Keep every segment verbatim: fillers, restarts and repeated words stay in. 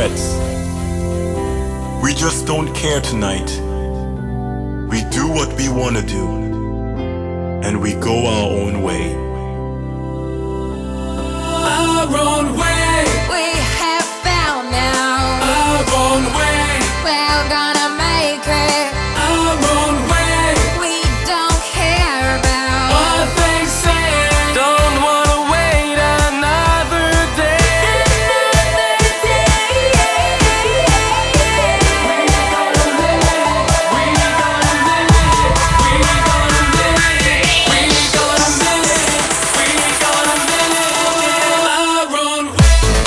regrets. We just don't care tonight. We do what we wanna do, and we go our own way. Our own way. We have found now. Our own way. We're gonna make it. Our own way. We don't care about What they say. Don't wanna wait another day. another day. We gonna live it. We gonna live it. We gonna live it. We gonna live it. We gonna live it. Our own way.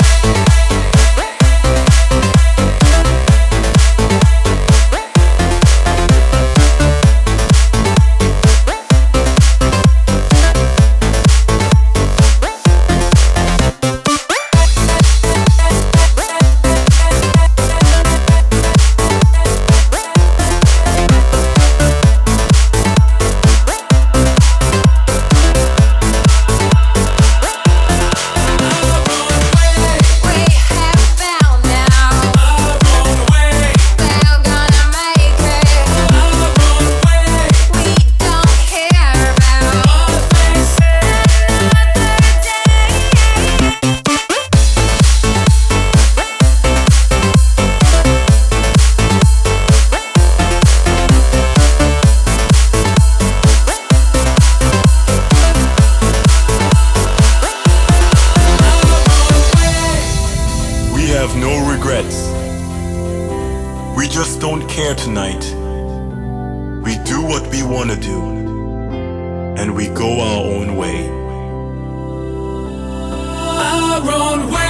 We have found now. Our own way. We're gonna make it. Our own way. We don't care about What they say. another day. We have no regrets. We just don't care tonight. We do what we wanna do, and we go our own way. Our own way.